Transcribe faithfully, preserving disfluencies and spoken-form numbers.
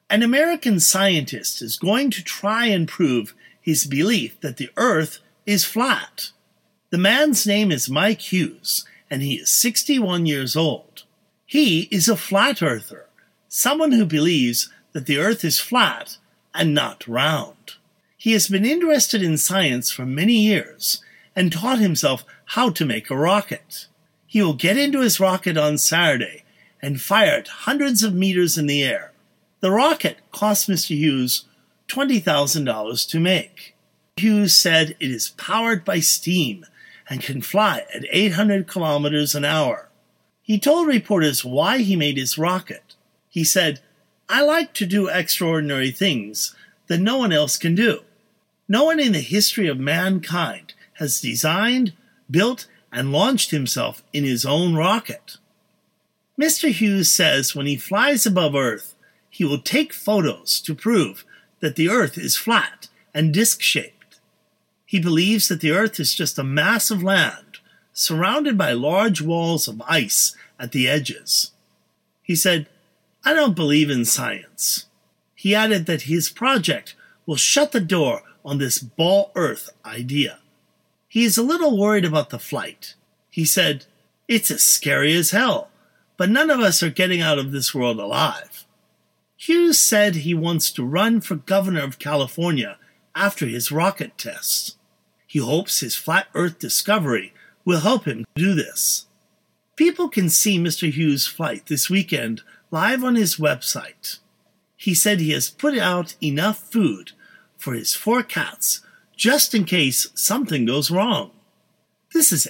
An American scientist is going to try and prove his belief that the Earth is flat. The man's name is Mike Hughes, and he is sixty-one years old. He is a flat earther, someone who believes that the Earth is flat and not round. He has been interested in science for many years and taught himself how to make a rocket. He will get into his rocket on Saturday and fire it hundreds of meters in the air. The rocket cost Mister Hughes twenty thousand dollars to make. Hughes said it is powered by steam and can fly at eight hundred kilometers an hour. He told reporters why he made his rocket. He said, "I like to do extraordinary things that no one else can do. No one in the history of mankind has designed, built, and launched himself in his own rocket." Mister Hughes says when he flies above Earth, he will take photos to prove that the Earth is flat and disc-shaped. He believes that the Earth is just a mass of land, surrounded by large walls of ice at the edges. He said, "I don't believe in science." He added that his project will shut the door on this ball Earth idea. He is a little worried about the flight. He said, "It's as scary as hell, but none of us are getting out of this world alive." Hughes said he wants to run for governor of California after his rocket tests. He hopes his flat Earth discovery will help him do this. People can see Mister Hughes' flight this weekend live on his website. He said he has put out enough food for his four cats just in case something goes wrong. This is